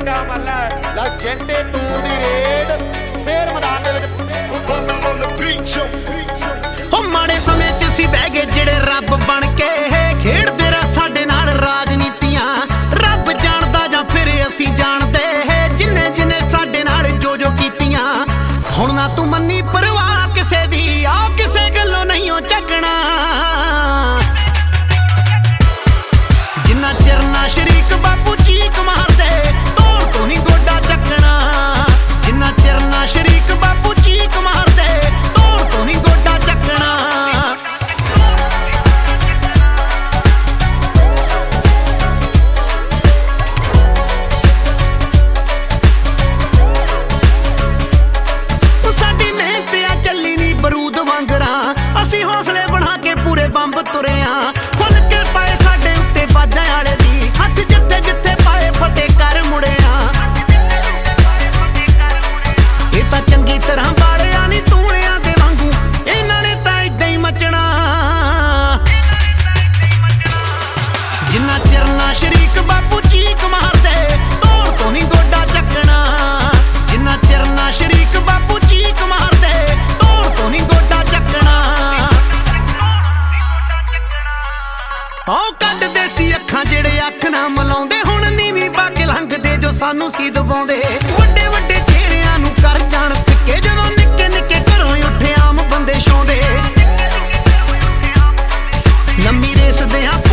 ਚੰਗਾ ਮੱਲ ਹੈ ਲਾ ਜੰਡੇ ਤੂੰ ਦੀ ਰੇਡ ਫੇਰ ਮੈਦਾਨ ਦੇ ਵਿੱਚ ਉਹ ਮਾੜੇ ਸਮੇਂ 'ਚ ਅਸੀਂ ਬਹਿ ਗਏ ਜਿਹੜੇ ਰੱਬ ਬਣ ਕੇ ਖੇਡਦੇ ਰਹਿ ਸਾਡੇ ਨਾਲ ਰਾਜਨੀਤੀਆਂ ਰੱਬ ਜਾਣਦਾ ਜਾਂ ਫਿਰ ਅਸੀਂ ਜਾਣਦੇ ਜਿੰਨੇ ਜਿੰਨੇ ਸਾਡੇ ਨਾਲ ਜੋ ਕੀਤੀਆਂ ਹੁਣ ਨਾ ਤੂੰ ਮੰਨੀ ਪਰਵਾਹ ਕਿਸੇ ਦੀ ਆ ਕਿਸੇ ਗੱਲੋਂ ਨਹੀਂ ਉਹ ਝੱਕਣਾ ਜਿੰਨਾ ਚਿਰ ਨਾ ਸ਼ਰੀਕ ਬਾਪੂ ਚੀਕ ਮਾਰਦੇ ਤੋੜ ਤੋਂ ਨਹੀਂ ਗੋਡਾ ਚੱਕਣਾ ਜਿੰਨਾ ਚਿਰ ਨਾ ਸ਼ਰੀਕ ਬਾਪੂ ਚੀਕ ਮਾਰਦੇ ਤੋੜ ਤੋਂ ਨਹੀਂ ਗੋਡਾ ਚੱਕਣਾ ਸਾਡੀ ਮਿਹਨਤ ਆ ਚੱਲੀ ਨਹੀਂ ਬਰੂਦ ਵਾਂਗਰਾਂ ਅਸੀਂ ਹੌਸਲੇ ਬਣਾ ਕੇ ਪੂਰੇ ਬੰਬ ਤੁਰੇ ਆ ਖੁੱਲ ਕੇ ਪਾਏ ਸਾਡੇ ਉੱਤੇ ਬਾਜਾਂ ਵਾਲੇ ਦੀ ਹੱਥ ਜਿੱਥੇ ਜਿੱਥੇ ਪਾਏ ਫਤਿਹ ਕਰ ਮੁੜਿਆ ਇਹ ਤਾਂ ਚੰਗੀ ਤਰ੍ਹਾਂ ਬਾਲਿਆ ਨਹੀਂ ਤੂਣਿਆਂ ਦੇ ਵਾਂਗੂ ਇਹਨਾਂ ਨੇ ਤਾਂ ਏਦਾਂ ਹੀ ਮਚਣਾ ਜਿੰਨਾ ਚਿਰ ਨਾ ਸ਼ਰੀਕ ਬਾਪੂ ਚੀਕ ਮਾਰਦੇ ਤੋੜ ਤੋਂ ਨਹੀਂ ਗੋਡਾ ਚੱਕਣਾ ਜਿੰਨਾ ਚਿਰ ਨਾ ਸ਼ਰੀਕ ਬਾਪੂ ਚੀਕ ਮਾਰਦੇ ਤੋੜ ਤੋਂ ਨਹੀਂ ਗੋਡਾ ਚੱਕਣਾ ਉਹ ਕੱਢਦੇ ਸੀ ਅੱਖਾਂ ਜਿਹੜੇ ਅੱਖ ਨਾ ਮਲਾਉਂਦੇ ਹੁਣ ਨੀਵੀਂ ਪਾ ਕੇ ਲੰਘਦੇ ਜੋ ਸਾਨੂੰ ਸੀ ਦਬਾਉਂਦੇ ਵੱਡੇ ਵੱਡੇ ਚਿਹਰਿਆਂ ਨੂੰ ਕਰ ਜਾਣ ਫਿੱਕੇ ਜਦੋਂ ਨਿੱਕੇ ਨਿੱਕੇ ਘਰੋਂ ਉੱਠੇ ਆਮ ਬੰਦੇ ਛਾਉਂਦੇ ਲੰਮੀ ਰੇਸ ਦੇ ਆ